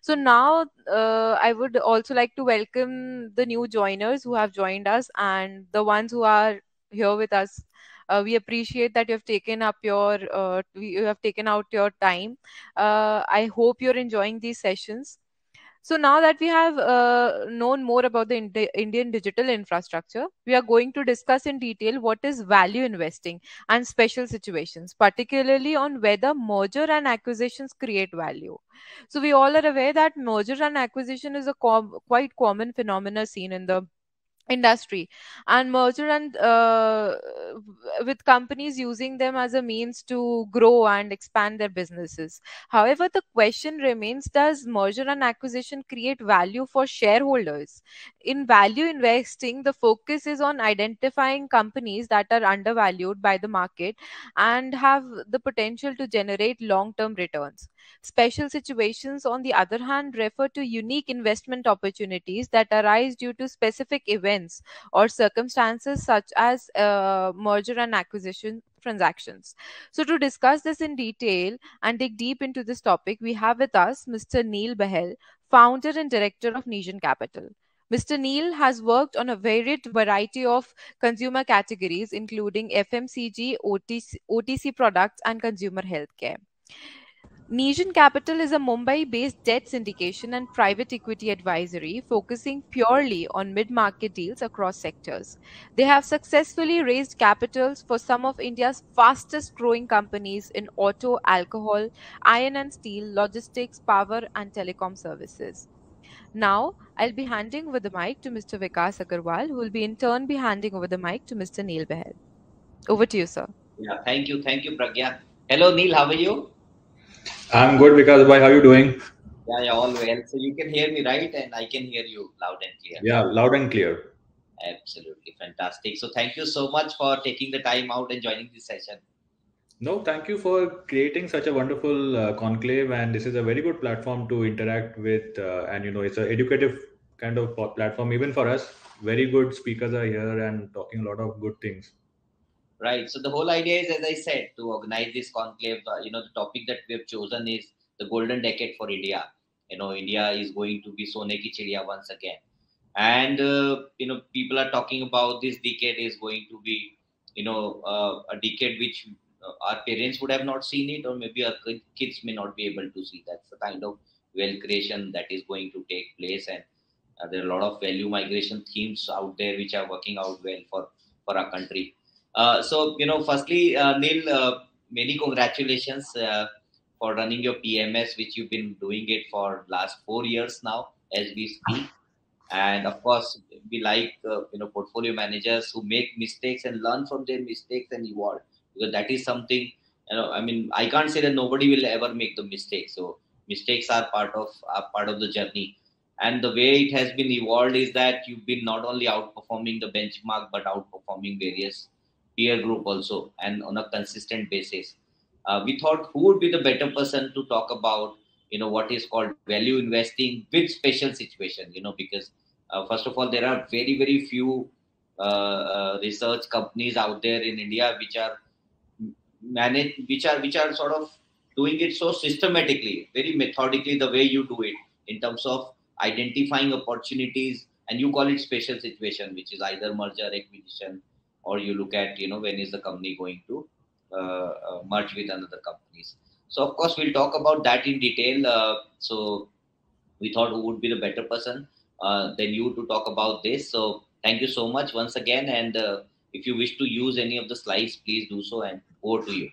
So now I would also like to welcome the new joiners who have joined us and the ones who are here with us. We appreciate that you have taken out your time. I hope you're enjoying these sessions. So now that we have known more about the Indian digital infrastructure, we are going to discuss in detail what is value investing and special situations, particularly on whether merger and acquisitions create value. So we all are aware that merger and acquisition is a quite common phenomena seen in the industry, and merger and with companies using them as a means to grow and expand their businesses. However, the question remains, does merger and acquisition create value for shareholders? In value investing, the focus is on identifying companies that are undervalued by the market and have the potential to generate long term returns. Special situations, on the other hand, refer to unique investment opportunities that arise due to specific events or circumstances such as merger and acquisition transactions. So, to discuss this in detail and dig deep into this topic, we have with us Mr. Neil Bahel, founder and director of Negen Capital. Mr. Neil has worked on a varied variety of consumer categories, including FMCG, OTC products, and consumer healthcare. Negen Capital is a Mumbai based debt syndication and private equity advisory focusing purely on mid market deals across sectors. They have successfully raised capitals for some of India's fastest growing companies in auto, alcohol, iron and steel, logistics, power, and telecom services. Now, I'll be handing over the mic to Mr. Vikas Agarwal, who will be in turn be handing over the mic to Mr. Neil Behel. Over to you, sir. Yeah, thank you, Pragya. Hello, Neil, how are you? I'm good, Vikas. Bhai, how are you doing? Yeah, all well. So you can hear me, right? And I can hear you loud and clear. Yeah, loud and clear. Absolutely fantastic. So thank you so much for taking the time out and joining this session. No, thank you for creating such a wonderful conclave, and this is a very good platform to interact with. And it's an educative kind of platform even for us. Very good speakers are here and talking a lot of good things. Right. So the whole idea is, as I said, to organize this conclave. The topic that we have chosen is the golden decade for India. India is going to be Sone ki Chidiya once again, and people are talking about this decade is going to be, a decade which our parents would have not seen it, or maybe our kids may not be able to see. That's the kind of wealth creation that is going to take place, and there are a lot of value migration themes out there which are working out well for our country. Firstly, Neil, many congratulations for running your PMS, which you've been doing it for last 4 years now as we speak. And of course, we like portfolio managers who make mistakes and learn from their mistakes and evolve, because that is something. I can't say that nobody will ever make the mistake. So mistakes are part of the journey. And the way it has been evolved is that you've been not only outperforming the benchmark but outperforming various peer group also, and on a consistent basis. We thought who would be the better person to talk about what is called value investing with special situation, because first of all, there are very very few research companies out there in India which are managed, which are sort of doing it so systematically, very methodically, the way you do it, in terms of identifying opportunities. And you call it special situation, which is either merger, acquisition, or you look at when is the company going to merge with another companies. So of course we'll talk about that in detail. So we thought who would be the better person than you to talk about this. So thank you so much once again, and if you wish to use any of the slides, please do so, and over to you.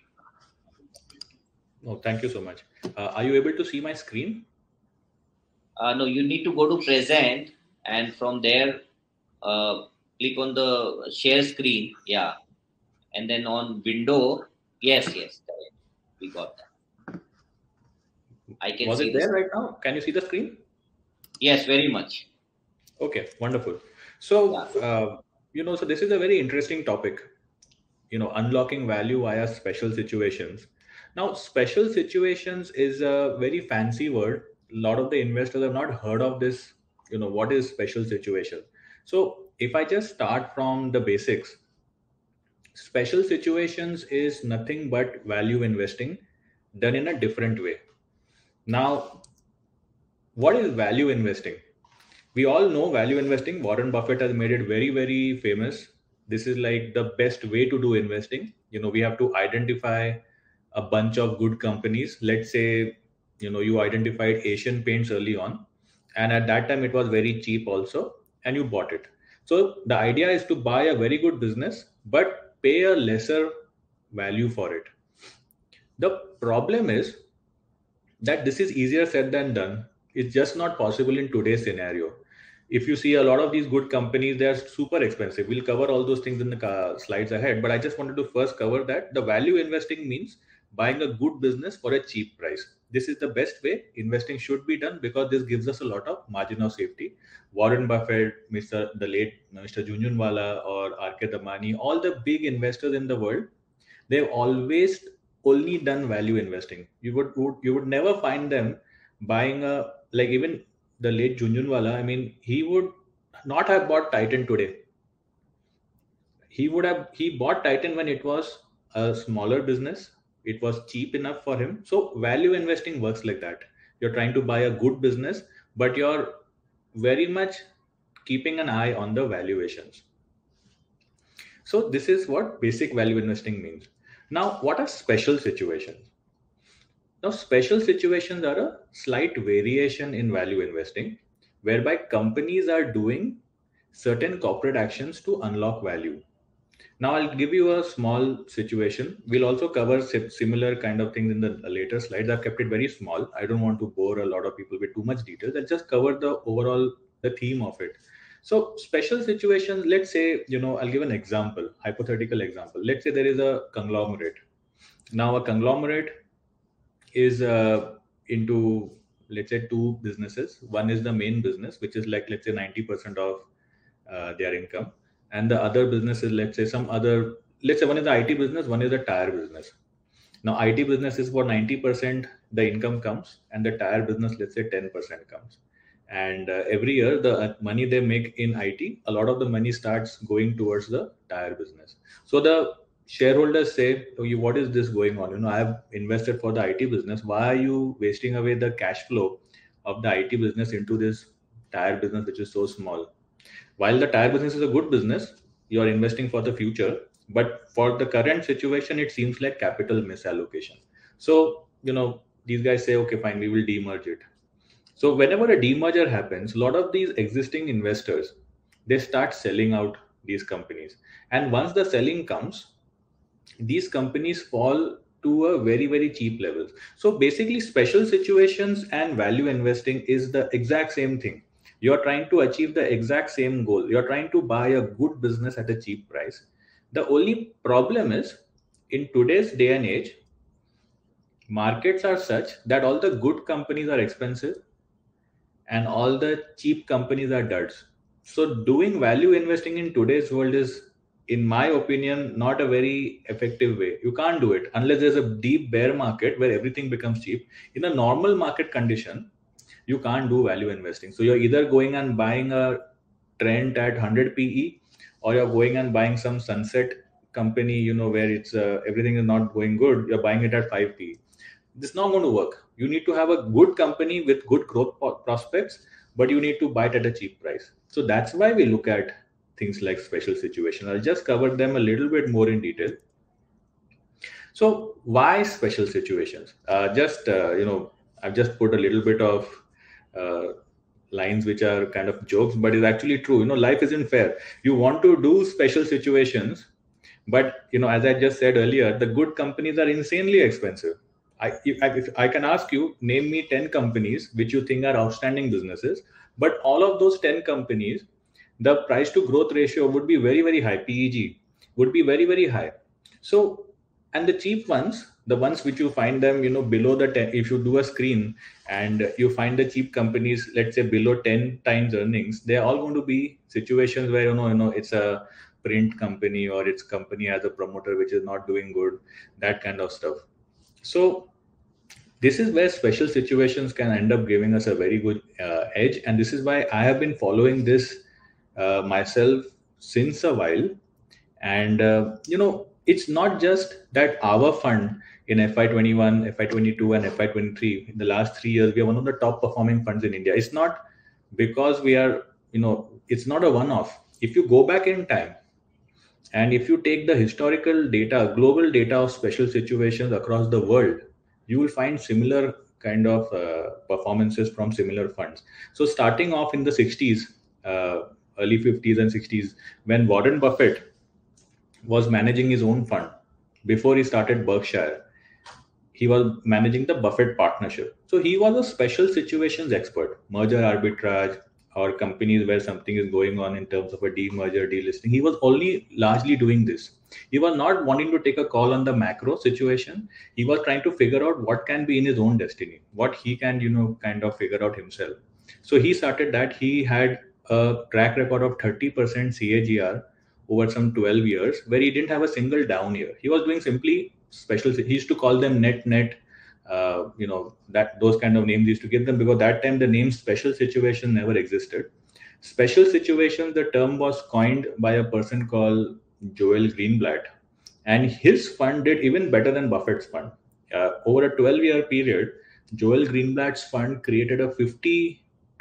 Oh, thank you so much. Are you able to see my screen? No, you need to go to present, and from there click on the share screen. Yeah, and then on window. Yes, correct. We got that. I can Was see it there right now? Can you see the screen? Yes, very much. Okay, wonderful. So, so this is a very interesting topic, unlocking value via special situations. Now, special situations is a very fancy word. A lot of the investors have not heard of this, what is special situation. So if I just start from the basics, special situations is nothing but value investing done in a different way. Now, what is value investing? We all know value investing. Warren Buffett has made it very, very famous. This is like the best way to do investing. We have to identify a bunch of good companies. Let's say, you identified Asian Paints early on, and at that time it was very cheap also, and you bought it. So the idea is to buy a very good business, but pay a lesser value for it. The problem is that this is easier said than done. It's just not possible in today's scenario. If you see a lot of these good companies, they are super expensive. We'll cover all those things in the slides ahead, but I just wanted to first cover that the value investing means buying a good business for a cheap price. This is the best way investing should be done, because this gives us a lot of margin of safety. Warren Buffett, the late Mr. Junjunwala, or R.K. Damani, all the big investors in the world, they've always only done value investing. You would never find them buying a, like, even the late Junjunwala. I mean, he would not have bought Titan today. He bought Titan when it was a smaller business. It was cheap enough for him. So value investing works like that. You're trying to buy a good business, but you're very much keeping an eye on the valuations. So this is what basic value investing means. Now, what are special situations? Now, special situations are a slight variation in value investing, whereby companies are doing certain corporate actions to unlock value. Now, I'll give you a small situation. We'll also cover similar kind of things in the later slides. I've kept it very small. I don't want to bore a lot of people with too much details. I'll just cover the theme of it. So special situations, let's say, I'll give an example, hypothetical example. Let's say there is a conglomerate. Now, a conglomerate is into, let's say, two businesses. One is the main business, which is like, let's say, 90% of their income. And the other business is, let's say, one is the IT business, one is the tire business. Now, IT business is for 90% the income comes, and the tire business, let's say, 10% comes. And every year, the money they make in IT, a lot of the money starts going towards the tire business. So the shareholders say, oh, what is this going on? I've invested for the IT business. Why are you wasting away the cash flow of the IT business into this tire business, which is so small? While the tire business is a good business, you're investing for the future. But for the current situation, it seems like capital misallocation. So, these guys say, okay, fine, we will demerge it. So whenever a demerger happens, a lot of these existing investors, they start selling out these companies. And once the selling comes, these companies fall to a very, very cheap level. So basically, special situations and value investing is the exact same thing. You're trying to achieve the exact same goal. You're trying to buy a good business at a cheap price. The only problem is, in today's day and age, markets are such that all the good companies are expensive and all the cheap companies are duds. So doing value investing in today's world is, in my opinion, not a very effective way. You can't do it unless there's a deep bear market where everything becomes cheap. In a normal market condition, you can't do value investing. So you're either going and buying a Trent at 100 PE, or you're going and buying some sunset company, where it's everything is not going good. You're buying it at 5 PE. This is not going to work. You need to have a good company with good growth prospects, but you need to buy it at a cheap price. So that's why we look at things like special situations. I'll just cover them a little bit more in detail. So why special situations? I've just put a little bit of lines which are kind of jokes, but it's actually true. Life isn't fair. You want to do special situations, but as I just said earlier, the good companies are insanely expensive. If I can ask you, name me 10 companies which you think are outstanding businesses, but all of those 10 companies, the price to growth ratio would be very, very high. PEG would be very, very high. So, and the cheap ones, the ones which you find them, below the 10, if you do a screen and you find the cheap companies, let's say below 10 times earnings, they're all going to be situations where, it's a print company, or its company as a promoter, which is not doing good, that kind of stuff. So this is where special situations can end up giving us a very good edge. And this is why I have been following this myself since a while. And, it's not just that our fund in FY21, FY22, and FY23, in the last 3 years, we are one of the top performing funds in India. It's not because we are, it's not a one-off. If you go back in time and if you take the historical data, global data of special situations across the world, you will find similar kind of performances from similar funds. So starting off in the 60s, early 50s and 60s, when Warren Buffett was managing his own fund before he started Berkshire, he was managing the Buffett partnership. So he was a special situations expert, merger arbitrage, or companies where something is going on in terms of a demerger, delisting. He was only largely doing this. He was not wanting to take a call on the macro situation. He was trying to figure out what can be in his own destiny, what he can, kind of figure out himself. So he started that. He had a track record of 30% CAGR over some 12 years, where he didn't have a single down year. He was doing simply special. He used to call them net, that those kind of names he used to give them, because that time the name special situation never existed. Special situations, the term was coined by a person called Joel Greenblatt, and his fund did even better than Buffett's fund. Over a 12-year period, Joel Greenblatt's fund created a 52%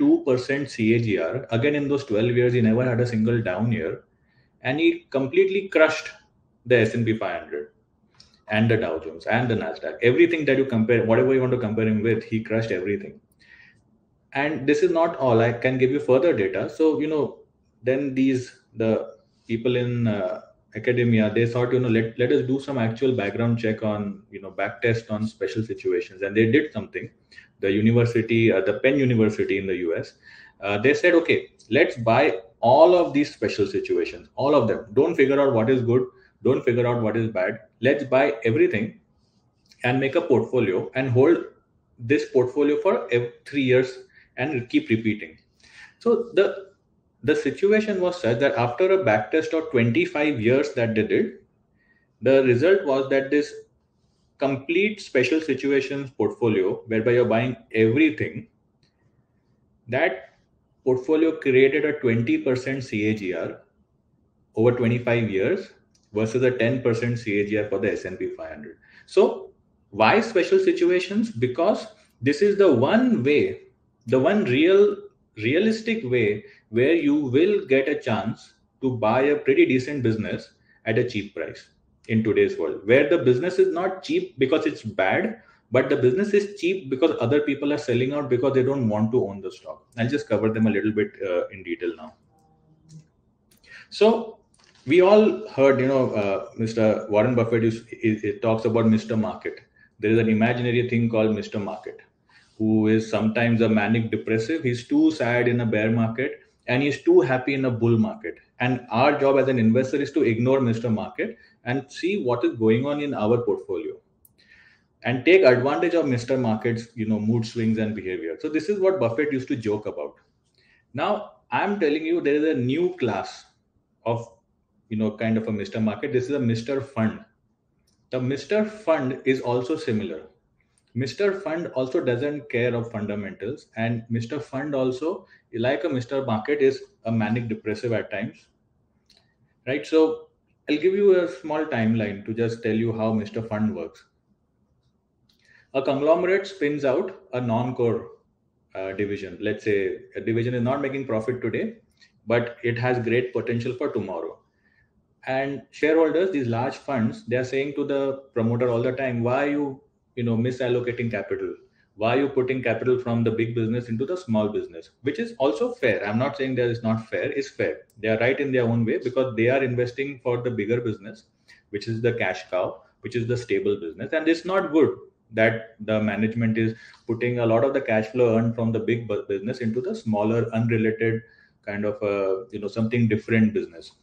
CAGR. Again, in those 12 years, he never had a single down year, and he completely crushed the S&P 500 and the Dow Jones and the Nasdaq. Everything that you compare, whatever you want to compare him with, he crushed everything. And this is not all. I can give you further data. So then the people in academia, they thought, let us do some actual background check on, back test on special situations, and they did something. The university, the Penn University in the US, they said, okay, let's buy all of these special situations, all of them. Don't figure out what is good, don't figure out what is bad. Let's buy everything and make a portfolio and hold this portfolio for 3 years and keep repeating. So the situation was such that after a backtest of 25 years that they did, the result was that this complete special situations portfolio, whereby you're buying everything, that portfolio created a 20% CAGR over 25 years versus a 10% CAGR for the S&P 500. So why special situations? Because this is the one way, the one realistic way where you will get a chance to buy a pretty decent business at a cheap price in today's world, where the business is not cheap because it's bad, but the business is cheap because other people are selling out because they don't want to own the stock. I'll just cover them a little bit in detail now. So we all heard, Mr. Warren Buffett it talks about Mr. Market. There is an imaginary thing called Mr. Market, who is sometimes a manic depressive. He's too sad in a bear market and he's too happy in a bull market. And our job as an investor is to ignore Mr. Market and see what is going on in our portfolio and take advantage of Mr. Market's, mood swings and behavior. So this is what Buffett used to joke about. Now, I'm telling you, there is a new class of, kind of a Mr. Market. This is a Mr. Fund. The Mr. Fund is also similar. Mr. Fund also doesn't care of fundamentals, and Mr. Fund also, like a Mr. Market, is a manic depressive at times, right? So I'll give you a small timeline to just tell you how Mr. Fund works. A conglomerate spins out a non-core division. Let's say a division is not making profit today, but it has great potential for tomorrow. And shareholders, these large funds, they are saying to the promoter all the time, why are you misallocating capital? Why are you putting capital from the big business into the small business? Which is also fair. I'm not saying that it's not fair. It's fair. They are right in their own way, because they are investing for the bigger business, which is the cash cow, which is the stable business. And it's not good that the management is putting a lot of the cash flow earned from the big business into the smaller, unrelated kind of something different business.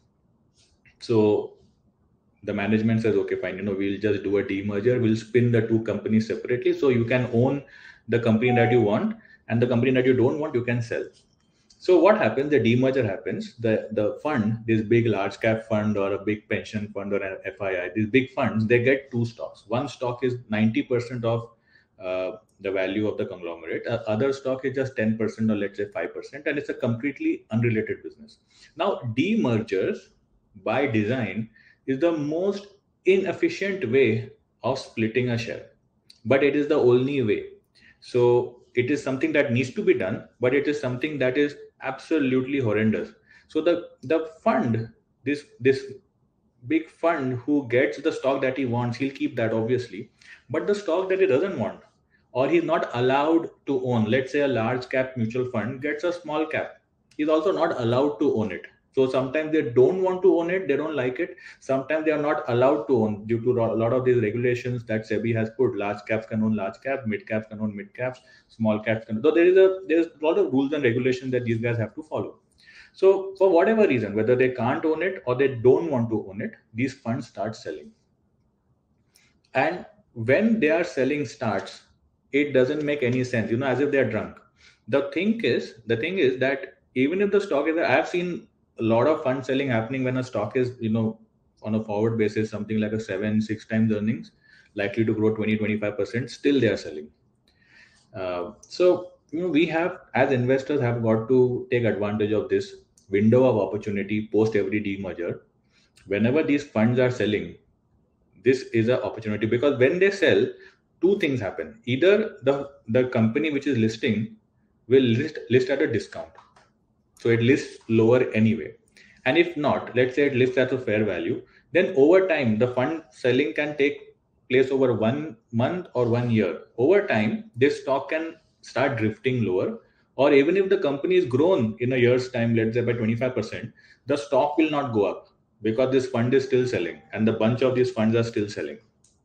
So the management says, okay, fine, we'll just do a demerger. We'll spin the two companies separately, so you can own the company that you want, and the company that you don't want, you can sell. So what happens? The demerger happens. The fund, this big large cap fund or a big pension fund or an FII, these big funds, they get two stocks. One stock is 90% of the value of the conglomerate. Other stock is just 10% or let's say 5%, and it's a completely unrelated business. Now, demergers by design is the most inefficient way of splitting a share, but it is the only way. So it is something that needs to be done, but it is something that is absolutely horrendous. So the fund, this big fund who gets the stock that he wants, he'll keep that obviously, but the stock that he doesn't want or he's not allowed to own, let's say a large cap mutual fund gets a small cap, he's also not allowed to own it. So sometimes they don't want to own it, they don't like it. Sometimes they are not allowed to own due to a lot of these regulations that SEBI has put. Large caps can own large cap, mid caps can own mid caps, small caps can. So there's a lot of rules and regulations that these guys have to follow. So for whatever reason, whether they can't own it or they don't want to own it, these funds start selling. And when they are selling starts, it doesn't make any sense, as if they're drunk. The thing is that even if the stock is, I've seen a lot of fund selling happening when a stock is, on a forward basis, something like a 7-6 times earnings, likely to grow 20-25%, still they are selling. So we have, as investors, have got to take advantage of this window of opportunity post every demerger. Whenever these funds are selling, this is an opportunity, because when they sell, two things happen. Either the company which is listing will list at a discount, so it lists lower anyway, and if not, let's say it lists at a fair value, then over time the fund selling can take place over 1 month or 1 year. Over time, this stock can start drifting lower, or even if the company is grown in a year's time, let's say by 25%, the stock will not go up because this fund is still selling and the bunch of these funds are still selling.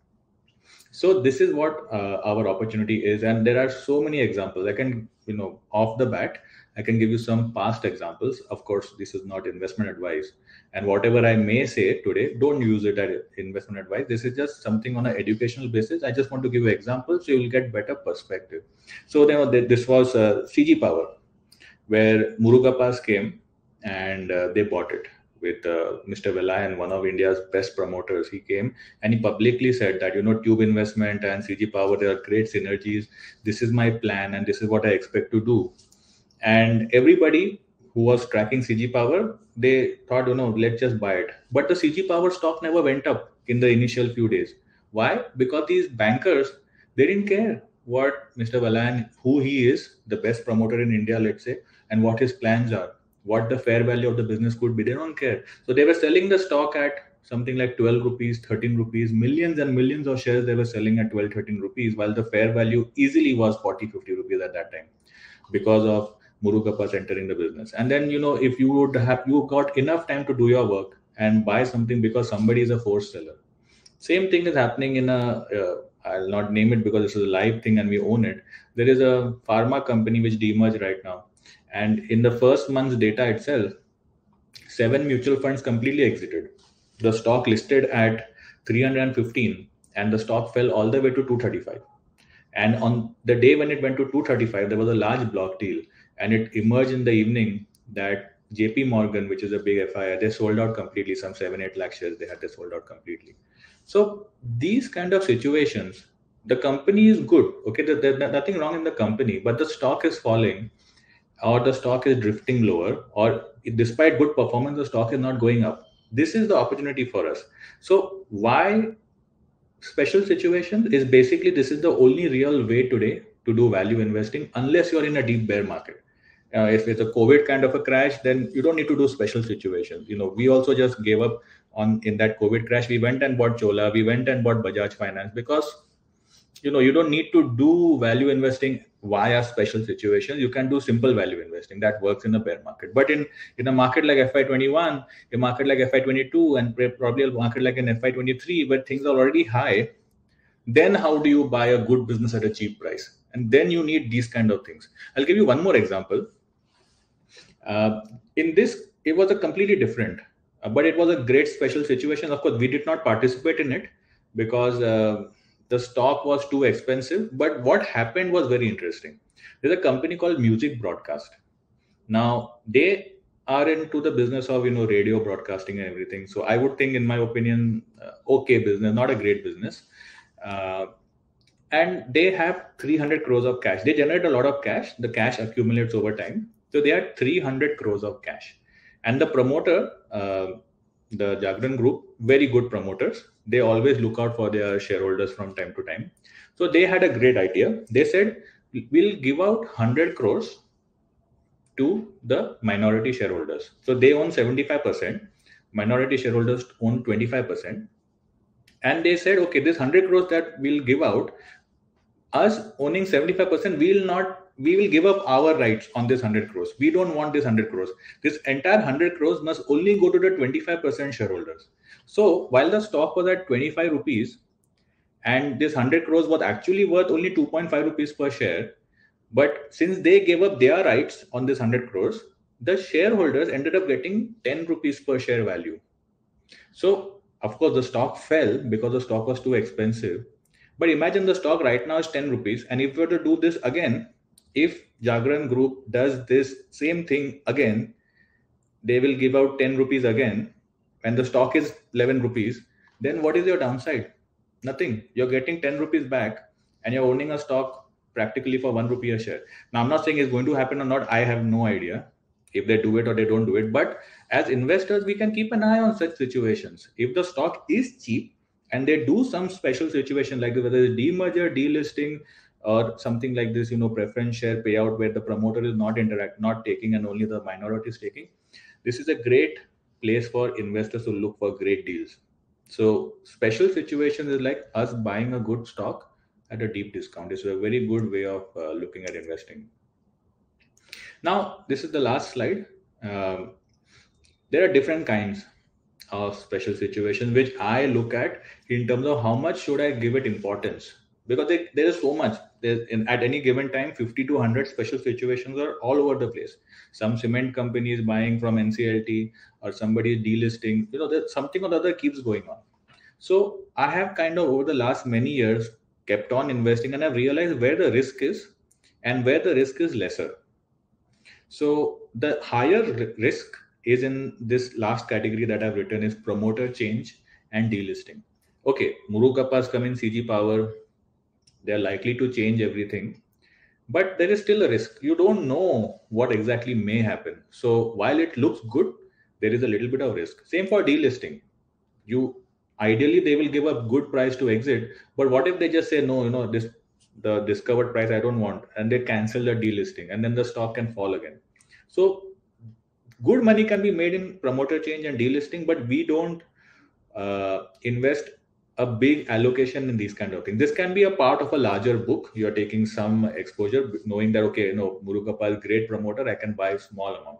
So this is what our opportunity is, and there are so many examples. I can, off the bat, I can give you some past examples. Of course, this is not investment advice, and whatever I may say today, don't use it as investment advice. This is just something on an educational basis. I just want to give you examples so you will get better perspective. So this was CG Power, where Murugapas came and they bought it with Mr. Vellayan, one of India's best promoters. He came and he publicly said that, Tube Investment and CG Power, there are great synergies. This is my plan and this is what I expect to do. And everybody who was tracking CG Power, they thought, let's just buy it. But the CG Power stock never went up in the initial few days. Why? Because these bankers, they didn't care what Mr. Vellayan, who he is, the best promoter in India, let's say, and what his plans are, what the fair value of the business could be. They don't care. So they were selling the stock at something like 12 rupees, 13 rupees, millions and millions of shares they were selling at 12, 13 rupees, while the fair value easily was 40, 50 rupees at that time because of Murugapas entering the business. And then, if you got enough time to do your work and buy something because somebody is a forced seller. Same thing is happening in I'll not name it because this is a live thing and we own it. There is a pharma company which demerged right now. And in the first month's data itself, 7 mutual funds completely exited. The stock listed at 315 and the stock fell all the way to 235. And on the day when it went to 235, there was a large block deal. And it emerged in the evening that JP Morgan, which is a big FII, they sold out completely. Some 7-8 lakh shares they sold out completely. So these kind of situations, the company is good. Okay, there's nothing wrong in the company, but the stock is falling, or the stock is drifting lower, or despite good performance, the stock is not going up. This is the opportunity for us. So why special situations is basically, this is the only real way today to do value investing, unless you're in a deep bear market. If it's a COVID kind of a crash, then you don't need to do special situations. We also just gave up in that COVID crash. We went and bought Chola, we went and bought Bajaj Finance, because you don't need to do value investing via special situations. You can do simple value investing that works in a bear market. But in a market like FY21, a market like FY22, and probably a market like an FY23 where things are already high, then how do you buy a good business at a cheap price? And then you need these kind of things. I'll give you one more example. In this, it was a completely different, but it was a great special situation. Of course, we did not participate in it because the stock was too expensive. But what happened was very interesting. There's a company called Music Broadcast. Now, they are into the business of, radio broadcasting and everything. So I would think, in my opinion, okay business, not a great business. And they have 300 crores of cash. They generate a lot of cash. The cash accumulates over time. So they had 300 crores of cash. And the promoter, the Jagran Group, very good promoters. They always look out for their shareholders from time to time. So they had a great idea. They said, we'll give out 100 crores to the minority shareholders. So they own 75%, minority shareholders own 25%. And they said, okay, this 100 crores that we'll give out, us owning 75%, we will give up our rights on this 100 crores. We don't want this 100 crores. This entire 100 crores must only go to the 25% shareholders. So while the stock was at 25 rupees and this 100 crores was actually worth only 2.5 rupees per share, but since they gave up their rights on this 100 crores, the shareholders ended up getting 10 rupees per share value. So of course the stock fell because the stock was too expensive. But imagine the stock right now is 10 rupees. And if we were to do this again, if Jagran Group does this same thing again, they will give out 10 rupees again, and the stock is 11 rupees, then what is your downside? Nothing. You're getting 10 rupees back and you're owning a stock practically for 1 rupee a share. Now, I'm not saying it's going to happen or not. I have no idea if they do it or they don't do it. But as investors, we can keep an eye on such situations. If the stock is cheap and they do some special situation like whether it's demerger, delisting, or something like this, preference share payout where the promoter is not taking and only the minority is taking, this is a great place for investors to look for great deals. So special situations is like us buying a good stock at a deep discount. It's a very good way of looking at investing. Now, this is the last slide. There are different kinds of special situations which I look at in terms of how much should I give it importance, because there is so much. At any given time, 50 to 100 special situations are all over the place. Some cement company is buying from NCLT, or somebody is delisting. There's something or the other keeps going on. So I have kind of over the last many years kept on investing, and I've realized where the risk is and where the risk is lesser. So the higher risk is in this last category that I've written is promoter change and delisting. Okay, Murugappa's come in CG Power. They're likely to change everything, but there is still a risk. You don't know what exactly may happen. So while it looks good, there is a little bit of risk. Same for delisting. Ideally they will give a good price to exit, but what if they just say no, the discovered price I don't want, and they cancel the delisting, and then the stock can fall again. So good money can be made in promoter change and delisting, but we don't invest a big allocation in these kind of things. This can be a part of a larger book. You're taking some exposure, knowing that, okay, Murugappa is great promoter, I can buy a small amount.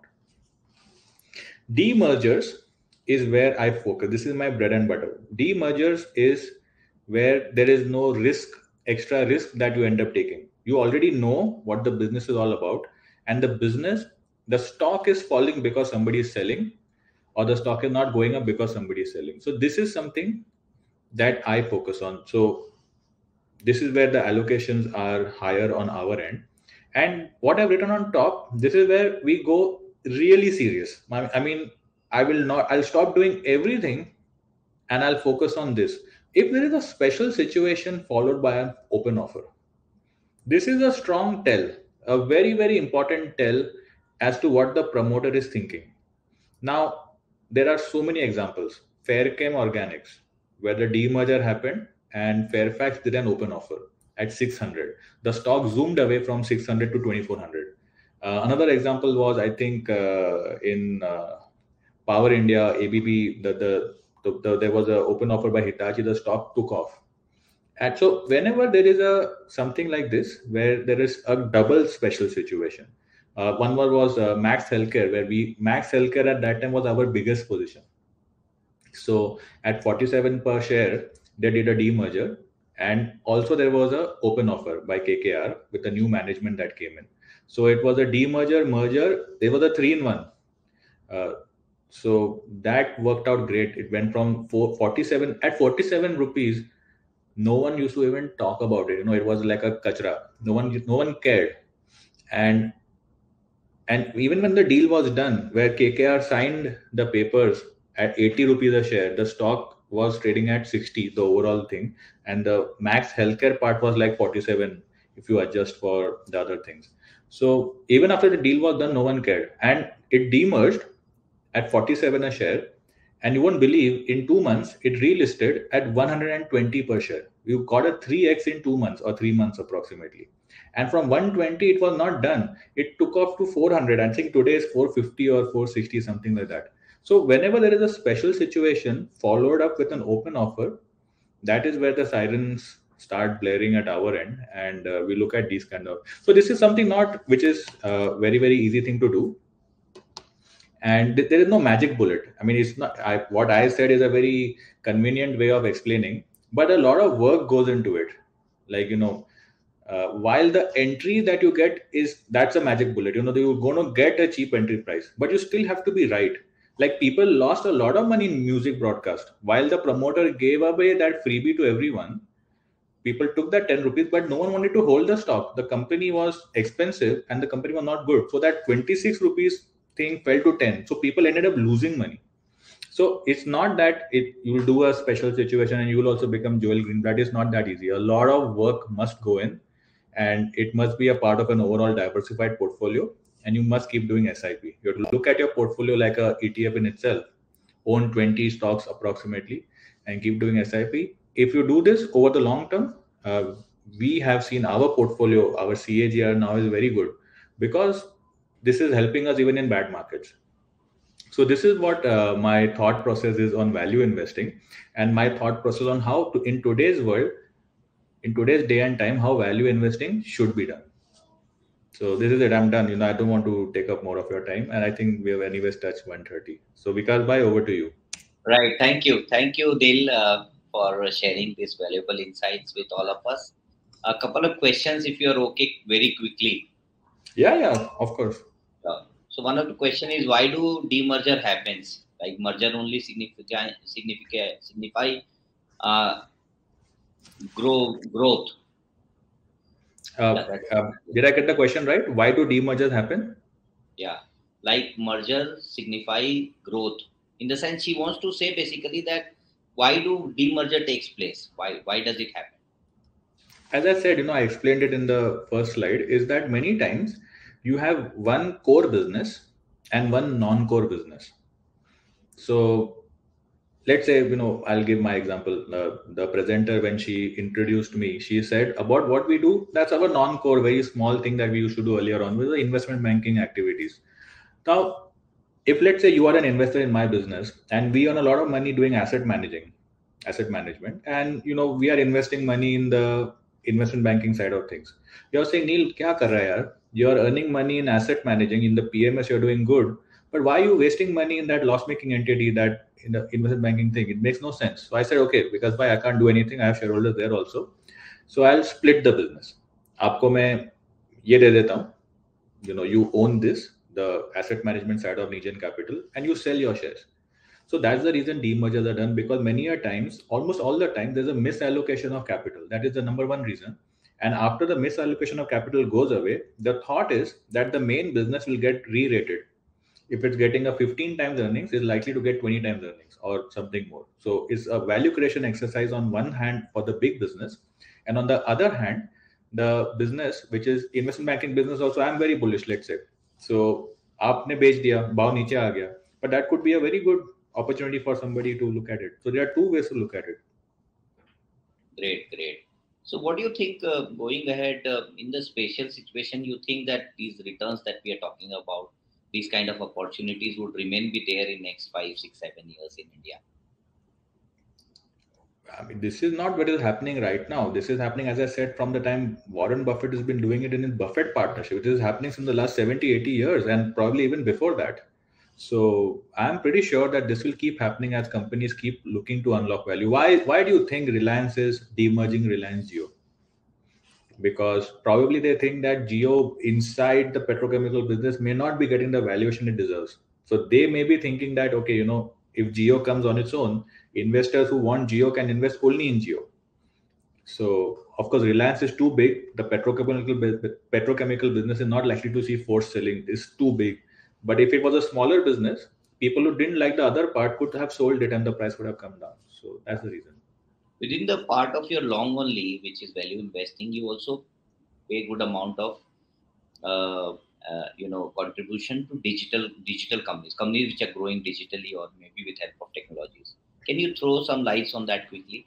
Demergers is where I focus. This is my bread and butter. Demergers is where there is no extra risk that you end up taking. You already know what the business is all about, and the stock is falling because somebody is selling, or the stock is not going up because somebody is selling. So this is something that I focus on. So this is where the allocations are higher on our end. And what I've written on top, this is where we go really serious. I mean, I'll stop doing everything and I'll focus on this. If there is a special situation followed by an open offer, this is a strong tell, a very, very important tell as to what the promoter is thinking. Now, there are so many examples. Fairchem Organics, where the demerger happened and Fairfax did an open offer at 600. The stock zoomed away from 600 to 2400. Another example was, I think, in Power India, ABB, there was an open offer by Hitachi, the stock took off. And so whenever there is something like this, where there is a double special situation, one was Max Healthcare, where Max Healthcare at that time was our biggest position. So at 47 per share, they did a demerger, and also there was an open offer by KKR with a new management that came in. So it was a demerger, merger. There was a 3-in-1. So that worked out great. It went from 47 rupees. No one used to even talk about it. It was like a kachra. No one cared. And even when the deal was done, where KKR signed the papers at 80 rupees a share, the stock was trading at 60, the overall thing. And the Max Healthcare part was like 47 if you adjust for the other things. So even after the deal was done, no one cared. And it demerged at 47 a share. And you won't believe, in 2 months, it relisted at 120 per share. You got a 3x in 2 months or 3 months approximately. And from 120, it was not done. It took off to 400. I think today is 450 or 460, something like that. So whenever there is a special situation followed up with an open offer, that is where the sirens start blaring at our end, and we look at these kind of. So this is something not which is very very easy thing to do, and there is no magic bullet. I mean, it's not. What I said is a very convenient way of explaining, but a lot of work goes into it. Like while the entry that you get that's a magic bullet. You're going to get a cheap entry price, but you still have to be right. Like people lost a lot of money in music broadcast while the promoter gave away that freebie to everyone. People took that 10 rupees, but no one wanted to hold the stock. The company was expensive and the company was not good. So that 26 rupees thing fell to 10. So people ended up losing money. So it's not that you'll do a special situation and you'll also become Joel Green. That is not that easy. A lot of work must go in, and it must be a part of an overall diversified portfolio. And you must keep doing SIP. You have to look at your portfolio like a ETF in itself. Own 20 stocks approximately and keep doing SIP. If you do this over the long term, we have seen our portfolio, our CAGR now is very good because this is helping us even in bad markets. So this is what my thought process is on value investing, and my thought process on how to, in today's world, in today's day and time, how value investing should be done. So this is it. I'm done. I don't want to take up more of your time, and I think we have anyways touched 1:30. So Vikas bhai, over to you. Right. Thank you, Dil, for sharing these valuable insights with all of us. A couple of questions, if you're okay, very quickly. Yeah, of course. So one of the question is, why do demerger happens? Like merger only signify growth. Did I get the question right? Why do demergers happen? Yeah, like merger signify growth. In the sense, she wants to say basically that why do demerger takes place? Why does it happen? As I said, I explained it in the first slide, is that many times you have one core business and one non-core business. So let's say, I'll give my example. The presenter, when she introduced me, she said about what we do, that's our non-core, very small thing that we used to do earlier on with the investment banking activities. Now, if let's say you are an investor in my business and we earn a lot of money doing asset management, and we are investing money in the investment banking side of things. You're saying, Neil, kya kar raha hai yaar? You're earning money in asset managing, in the PMS, you're doing good, but why are you wasting money in that loss-making entity, that in the investment banking thing? It makes no sense. So I said, okay, because I can't do anything, I have shareholders there also, so I'll split the business. Aapko main ye de deta hu, you own this, the asset management side of Negen Capital, and you sell your shares. So that's the reason demergers are done, because many a times, almost all the time, there's a misallocation of capital. That is the number one reason. And after the misallocation of capital goes away, the thought is that the main business will get re-rated. If it's getting a 15 times earnings, it's likely to get 20 times earnings or something more. So it's a value creation exercise on one hand for the big business, and on the other hand, the business which is investment banking business also, I'm very bullish, let's say. So आपने बेच दिया, भाव नीचे आ गया, but that could be a very good opportunity for somebody to look at it. So there are two ways to look at it. Great. So what do you think going ahead in the special situation, you think that these returns that we are talking about, these kind of opportunities would remain be there in next 5, 6, 7 years in India? I mean, this is not what is happening right now. This is happening, as I said, from the time Warren Buffett has been doing it in his Buffett partnership. It is happening from the last 70, 80 years and probably even before that. So I'm pretty sure that this will keep happening as companies keep looking to unlock value. Why do you think Reliance is demerging Reliance Jio? Because probably they think that Jio inside the petrochemical business may not be getting the valuation it deserves. So they may be thinking that, okay, if Jio comes on its own, investors who want Jio can invest only in Jio. So of course, Reliance is too big. The petrochemical business is not likely to see forced selling. It's too big. But if it was a smaller business, people who didn't like the other part could have sold it and the price would have come down. So that's the reason. Within the part of your long only, which is value investing, you also pay a good amount of contribution to digital companies which are growing digitally or maybe with help of technologies. Can you throw some lights on that quickly?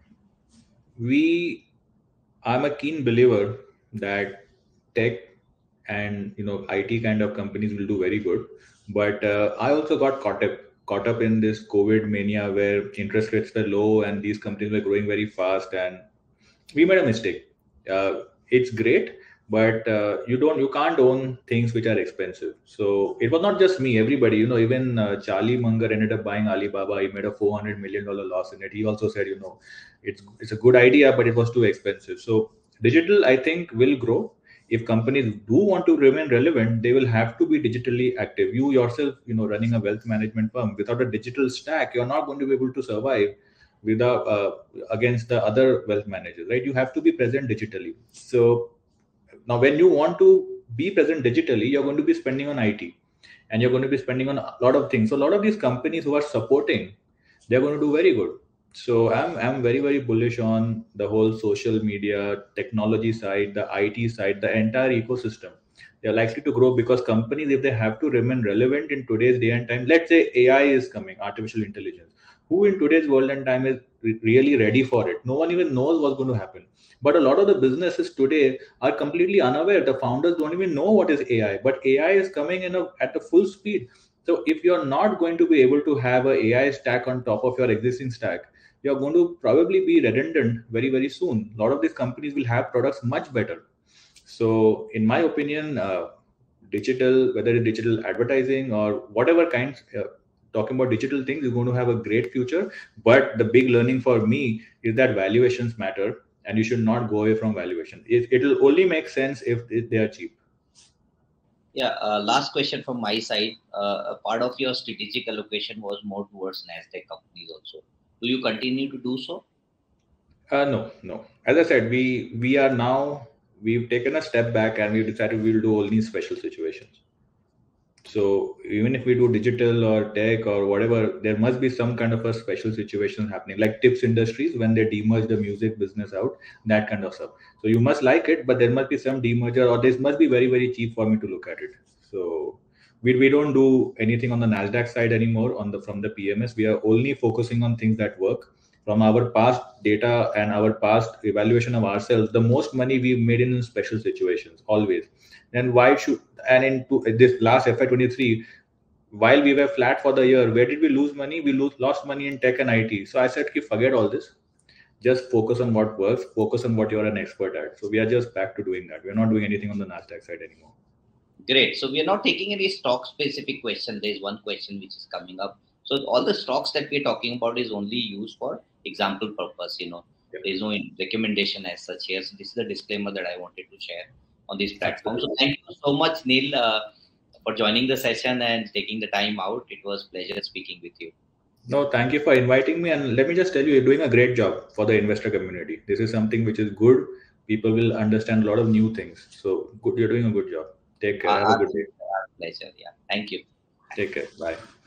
I'm a keen believer that tech and IT kind of companies will do very good. But I also got caught up in this COVID mania where interest rates were low and these companies were growing very fast, and we made a mistake. It's great, but you can't own things which are expensive. So it was not just me, everybody. Even Charlie Munger ended up buying Alibaba. He made a $400 million loss in it. He also said, it's a good idea, but it was too expensive. So digital, I think, will grow. If companies do want to remain relevant, they will have to be digitally active. You yourself, running a wealth management firm, without a digital stack, you're not going to be able to survive without against the other wealth managers, right? You have to be present digitally. So now when you want to be present digitally, you're going to be spending on IT, and you're going to be spending on a lot of things. So a lot of these companies who are supporting, they're going to do very good. So I'm very, very bullish on the whole social media technology side, the IT side, the entire ecosystem. They're likely to grow because companies, if they have to remain relevant in today's day and time, let's say AI is coming, artificial intelligence, who in today's world and time is really ready for it? No one even knows what's going to happen. But a lot of the businesses today are completely unaware. The founders don't even know what is AI, but AI is coming at a full speed. So if you're not going to be able to have a AI stack on top of your existing stack, you're going to probably be redundant very, very soon. A lot of these companies will have products much better. So in my opinion, digital, whether it's digital advertising or whatever kinds, talking about digital things is going to have a great future. But the big learning for me is that valuations matter, and you should not go away from valuation. It'll only make sense if they are cheap. Yeah, last question from my side. A part of your strategic allocation was more towards NASDAQ companies also. Do you continue to do so? No. As I said, we've taken a step back and we've decided we'll do only special situations. So even if we do digital or tech or whatever, there must be some kind of a special situation happening, like Tips Industries when they demerge the music business out, that kind of stuff. So you must like it, but there must be some demerger, or this must be very, very cheap for me to look at it. So we don't do anything on the Nasdaq side anymore. From the PMS, we are only focusing on things that work. From our past data and our past evaluation of ourselves, the most money we've made in special situations always. Then why should, and into this last FY23, while we were flat for the year, where did we lose money? We lost money in tech and IT. So I said, forget all this. Just focus on what works. Focus on what you're an expert at. So we are just back to doing that. We're not doing anything on the Nasdaq side anymore. Great. So we are not taking any stock specific question. There is one question which is coming up. So all the stocks that we're talking about is only used for example purpose. There is no recommendation as such here. So this is the disclaimer that I wanted to share on this platform. So thank you so much, Neil, for joining the session and taking the time out. It was a pleasure speaking with you. No, thank you for inviting me. And let me just tell you, you're doing a great job for the investor community. This is something which is good. People will understand a lot of new things. So good, you're doing a good job. Take care. Have a good day. Pleasure. Yeah. Thank you. Take care. Bye.